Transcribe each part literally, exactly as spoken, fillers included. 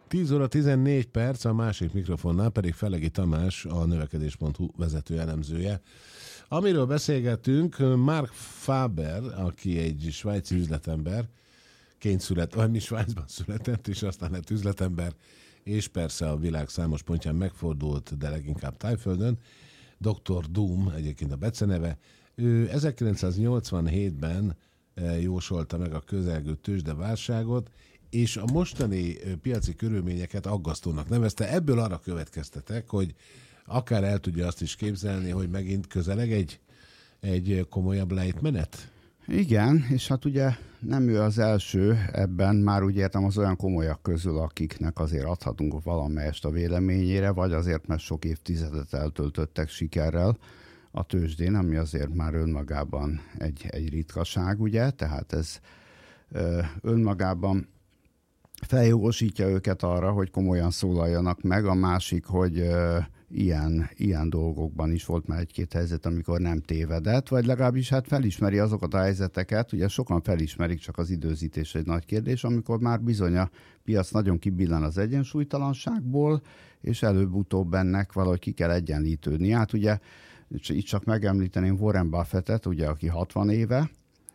tíz óra tizennégy perc, a másik mikrofonnál pedig Felegi Tamás, a növekedés pont hu vezető elemzője. Amiről beszélgetünk, Mark Faber, aki egy svájci üzletember, ként szület, vagy mi Svájcban született, és aztán lett üzletember, és persze a világ számos pontján megfordult, de leginkább Tájföldön. doktor Doom egyébként a beceneve. Ő ezerkilencszáznyolcvanhétben jósolta meg a közelgő tőzsdeválságot, és a mostani piaci körülményeket aggasztónak nevezte. Ebből arra következtetek, hogy akár el tudja azt is képzelni, hogy megint közeleg egy, egy komolyabb lejtmenet? Igen, és hát ugye nem ő az első ebben, már úgy értem az olyan komolyak közül, akiknek azért adhatunk valamelyest a véleményére, vagy azért, mert sok évtizedet eltöltöttek sikerrel a tőzsdén, ami azért már önmagában egy, egy ritkaság, ugye, tehát ez ö, önmagában feljogosítja őket arra, hogy komolyan szólaljanak meg. A másik, hogy ö, ilyen, ilyen dolgokban is volt már egy-két helyzet, amikor nem tévedett, vagy legalábbis hát felismeri azokat a helyzeteket, ugye sokan felismerik, csak az időzítés egy nagy kérdés, amikor már bizony a piac nagyon kibillen az egyensúlytalanságból, és előbb-utóbb ennek valahogy ki kell egyenlítődni. Hát ugye itt csak megemlíteném Warren Buffettet, ugye, aki hatvan éve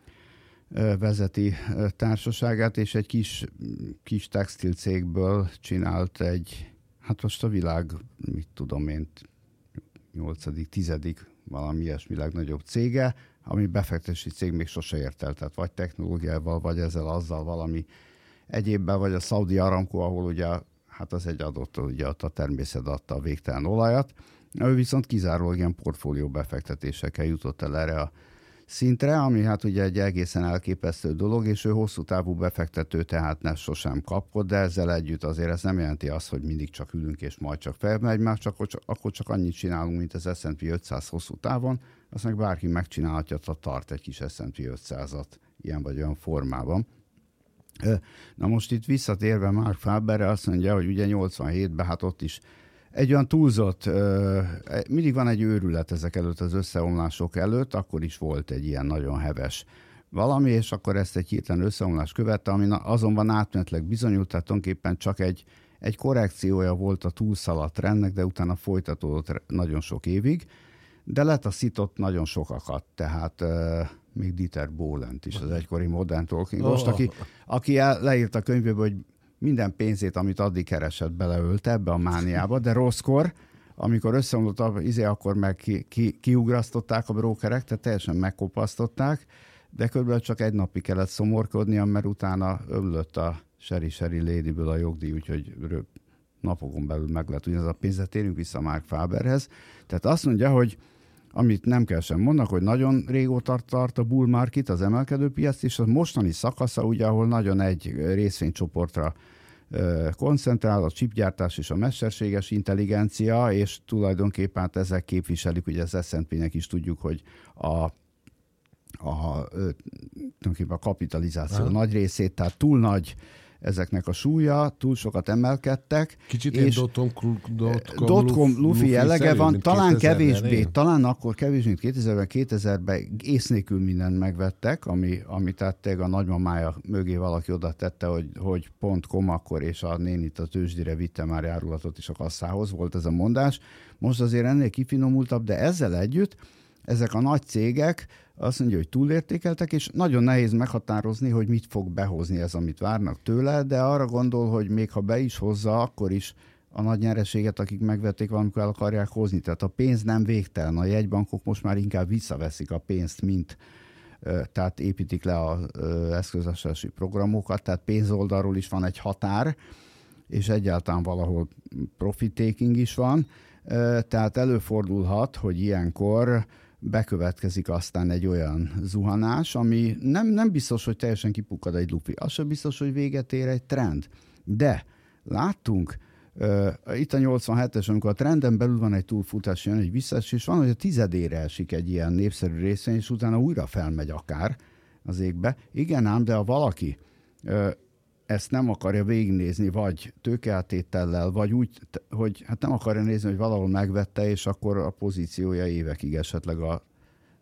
vezeti társaságát, és egy kis, kis textilcégből csinált egy, hát most a világ, mit tudom én, nyolcadik, tizedik, valami ilyesmi legnagyobb cége, ami befektetési cég még sose ért el, tehát vagy technológiával, vagy ezzel, azzal valami egyébben, vagy a Saudi Aramco, ahol ugye, hát az egy adott, ugye a természet adta a végtelen olajat. Ő viszont kizárólag ilyen portfólió befektetésekkel jutott el erre a szintre, ami hát ugye egy egészen elképesztő dolog, és ő hosszú távú befektető, tehát ne sosem kapott, de ezzel együtt azért ez nem jelenti azt, hogy mindig csak ülünk és majd csak felmegy, már csak, akkor csak annyit csinálunk, mint az es and pé ötszáz hosszú távon, azt meg bárki megcsinálhatja, ha tart egy kis es and pé ötszázat ilyen vagy olyan formában. Na most itt visszatérve Mark Faberre azt mondja, hogy ugye nyolcvanhétben hát ott is egy olyan túlzott, mindig van egy őrület ezek előtt, az összeomlások előtt, akkor is volt egy ilyen nagyon heves valami, és akkor ezt egy hirtelen összeomlás követte, ami azonban átmenetleg bizonyult, tehát tulajdonképpen csak egy, egy korrekciója volt a túlszaladt trendnek, de utána folytatódott nagyon sok évig, de letaszított nagyon sokakat, tehát uh, még Dieter Bohlent is, az egykori modern talkingost, aki, aki leírta a könyvéből, hogy minden pénzét, amit addig keresett, beleölte ebbe a mániába, de rosszkor, amikor összeomlott, izé, akkor meg ki, ki, kiugrasztották a brókerek, tehát teljesen megkopasztották, de körülbelül csak egy napig kellett szomorkodnia, mert utána ömlött a Sherry Sherry Ladyből a jogdíj, úgyhogy napokon belül meg lehet ugyanaz a pénzet. Térjünk vissza Mark Faberhez. Tehát azt mondja, hogy amit nem kell sem mondnak, hogy nagyon régóta tart a bull market, az emelkedő piac, és a mostani szakasza, ugye, ahol nagyon egy részvénycsoportra koncentrál, a chipgyártás és a mesterséges intelligencia, és tulajdonképpen hát ezek képviselik, ugye az es and pé-nek is tudjuk, hogy a, a, a kapitalizáció Aha. nagy részét, tehát túl nagy ezeknek a súlya, túl sokat emelkedtek. Kicsit és dotcom, dotcom lufi jellege van, talán kevésbé, talán akkor kevésbé, mint kétezerben, kétezerben ész nélkül mindent megvettek, ami, ami tehát a nagymamája mögé valaki oda tette, hogy, hogy pont com akkor, és a nénit a tőzsdére vitte már járulatot is a kasszához, volt ez a mondás. Most azért ennél kifinomultabb, de ezzel együtt ezek a nagy cégek azt mondja, hogy túlértékeltek, és nagyon nehéz meghatározni, hogy mit fog behozni ez, amit várnak tőle, de arra gondol, hogy még ha be is hozza, akkor is a nagy nyereséget, akik megvették, valamikor el akarják hozni. Tehát a pénz nem végtelen. A jegybankok most már inkább visszaveszik a pénzt, mint tehát építik le az eszközösségi programokat, tehát pénzoldalról is van egy határ, és egyáltalán valahol profit taking is van. Tehát előfordulhat, hogy ilyenkor bekövetkezik aztán egy olyan zuhanás, ami nem, nem biztos, hogy teljesen kipukkad egy lufi. Az sem biztos, hogy véget ér egy trend. De láttunk, uh, itt a nyolcvanhetes, amikor a trenden belül van egy túlfutás, jön egy visszaesés, van, hogy a tizedére esik egy ilyen népszerű részvény, és utána újra felmegy akár az égbe. Igen ám, de ha valaki uh, ezt nem akarja végignézni, vagy tőkeáttétellel, vagy úgy, hogy hát nem akarja nézni, hogy valahol megvette, és akkor a pozíciója évekig esetleg a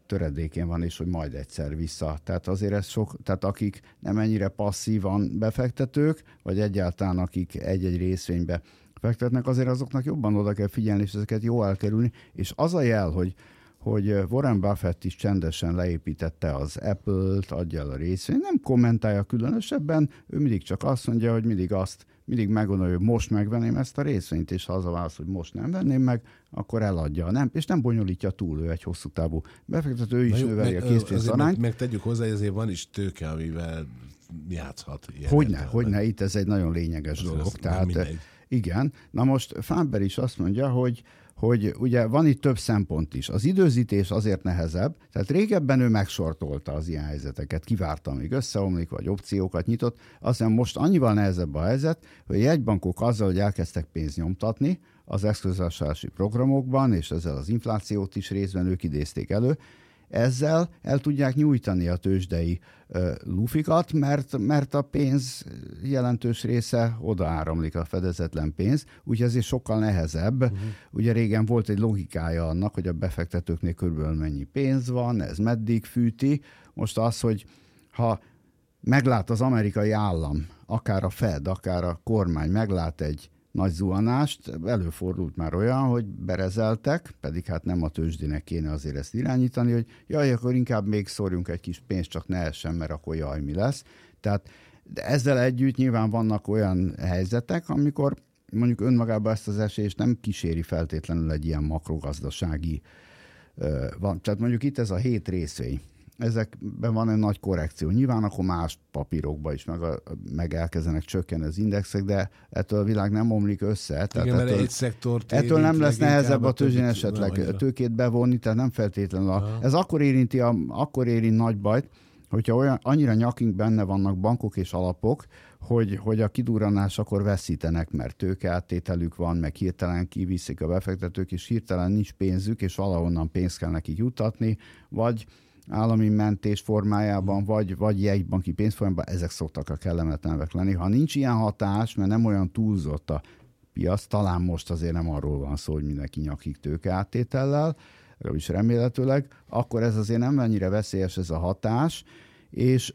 töredékén van, és hogy majd egyszer vissza. Tehát azért ez sok, tehát akik nem ennyire passzívan befektetők, vagy egyáltalán akik egy-egy részvénybe fektetnek, azért azoknak jobban oda kell figyelni, és ezeket jó elkerülni. És az a jel, hogy hogy Warren Buffett is csendesen leépítette az Apple-t, adja el a részvényt, nem kommentálja különösebben, ő mindig csak azt mondja, hogy mindig azt, mindig meggondolja, hogy most megvenném ezt a részvényt, és ha az a válasz, hogy most nem venném meg, akkor eladja. Nem, és nem bonyolítja túl, ő egy hosszú távú befektető, ő is növeli a készpénzarányt. Meg, meg tegyük hozzá, hogy azért van is tőke, amivel játszhat. Hogyne, hogyne, itt ez egy nagyon lényeges az dolog. Az Tehát, igen, na most Faber is azt mondja, hogy hogy ugye van itt több szempont is. Az időzítés azért nehezebb, tehát régebben ő megsortolta az ilyen helyzeteket, kivárta, amíg összeomlik, vagy opciókat nyitott, aztán most annyival nehezebb a helyzet, hogy a jegybankok azzal, hogy elkezdtek pénzt nyomtatni az eszközvásárlási programokban, és ezzel az inflációt is részben ők idézték elő, ezzel el tudják nyújtani a tőzsdei uh, lufikat, mert, mert a pénz jelentős része oda áramlik, a fedezetlen pénz, úgyhogy ezért sokkal nehezebb. Uh-huh. Ugye régen volt egy logikája annak, hogy a befektetőknél körülbelül mennyi pénz van, ez meddig fűti. Most az, hogy ha meglát az amerikai állam, akár a Fed, akár a kormány meglát egy nagy zuhanást, előfordult már olyan, hogy berezeltek, pedig hát nem a tőzsdének kéne azért ezt irányítani, hogy jaj, akkor inkább még szórjunk egy kis pénzt, csak ne essen, mert akkor jaj, mi lesz. Tehát de ezzel együtt nyilván vannak olyan helyzetek, amikor mondjuk önmagában ezt az esést nem kíséri feltétlenül egy ilyen makrogazdasági uh, van. Tehát mondjuk itt ez a hét részvény. Ezekben van egy nagy korrekció. Nyilván akkor más papírokban is meg, a, meg elkezdenek csökkenni az indexek, de ettől a világ nem omlik össze. Igen, tehát mert ettől, egy szektort ettől nem lesz nehezebb a tőzsdén esetleg nem tőkét bevonni, tehát nem feltétlenül. A, ez akkor érinti, a, akkor érint nagy bajt, hogyha olyan, annyira nyakink benne vannak bankok és alapok, hogy, hogy a kidurranás akkor veszítenek, mert tőkeáttételük van, meg hirtelen kiviszik a befektetők, és hirtelen nincs pénzük, és valahonnan pénzt kell nekik juttatni, vagy állami mentés formájában, vagy, vagy jegybanki pénzformájában, ezek szoktak a kellemetlenek lenni. Ha nincs ilyen hatás, mert nem olyan túlzott a piac, talán most azért nem arról van szó, hogy mindenki nyakig tőkeáttétellel, legalábbis remélhetőleg, akkor ez azért nem annyira veszélyes ez a hatás, és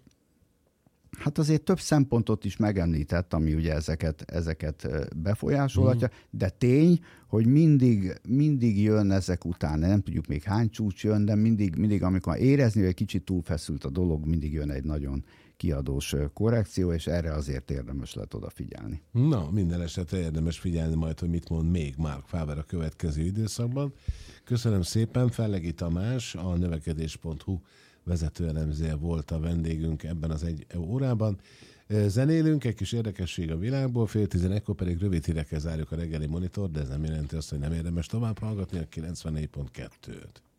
hát azért több szempontot is megemlített, ami ugye ezeket, ezeket befolyásolhatja, mm. de tény, hogy mindig, mindig jön ezek után, nem tudjuk még hány csúcs jön, de mindig, mindig amikor érezni, hogy egy kicsit túlfeszült a dolog, mindig jön egy nagyon kiadós korrekció, és erre azért érdemes lehet odafigyelni. Na, minden esetre érdemes figyelni majd, hogy mit mond még Mark Faber a következő időszakban. Köszönöm szépen, Fellegi Tamás, a növekedés pont hu vezetőelemzője volt a vendégünk ebben az egy órában. Zenélünk, egy kis érdekesség a világból, fél tizenegykor pedig rövid hírekkel zárjuk a reggeli monitor, de ez nem jelenti azt, hogy nem érdemes tovább hallgatni a kilencvennégy pont kettőt.